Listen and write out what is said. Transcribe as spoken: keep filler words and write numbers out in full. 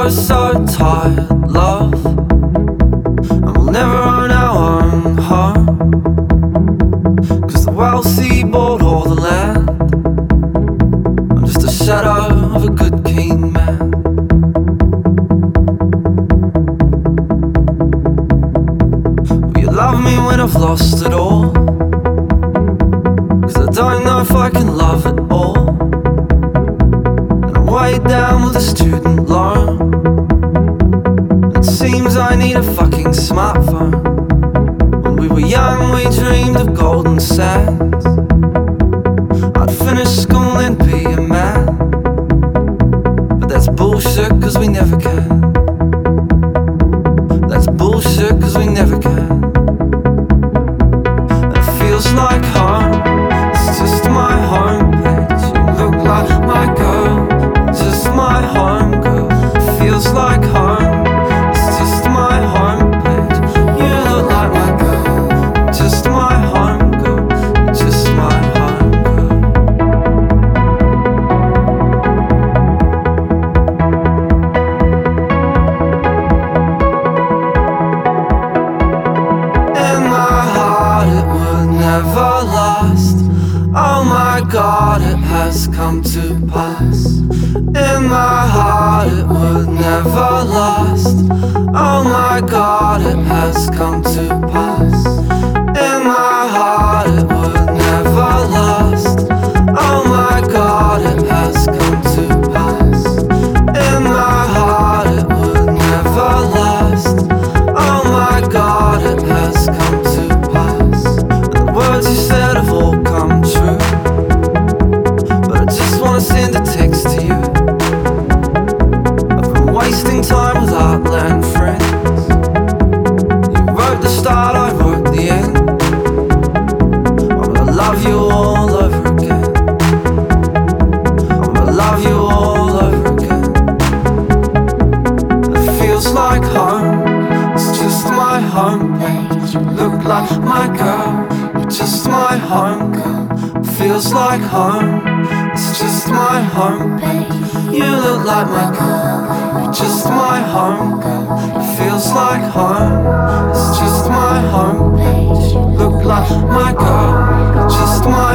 so, so tired, love, and we'll never own our own home, 'cause the wealthy bought all the land. I'm just a shadow of a good keen man. Will you love me when I've lost it all? 'Cause I don't know if I can love at all. Weighed down with a student loan. It seems I need a fucking smartphone. When we were young we dreamed of golden sands. I'd finish school and be a man, but that's bullshit 'cause we never can. That's bullshit 'cause we never can. It feels like home, it's just my homepage. You look like my girl, just my home girl. Feels like home, it's just my homepage. You look like my girl, just my home girl, just my home girl. In my heart it would never last. Oh my God, it has come to pass. In my heart it would never last. Oh my God, it has come to pass. In my heart it would never last. Oh my God, it has come to pass. In my heart it would never last. Oh my God, it has come to pass. The words you said have all come true, but I just wanna send a text to you. Wasting time with heartland friends. You wrote the start, I wrote the end. I'm gonna love you all over again. I'm gonna love you all over again. It feels like home, it's just my homepage. You look like my girl, you're just my home girl. Feels like home, it's just my homepage. You look like my girl, just my home girl. It feels like home, it's just my homepage. You look like my girl, just my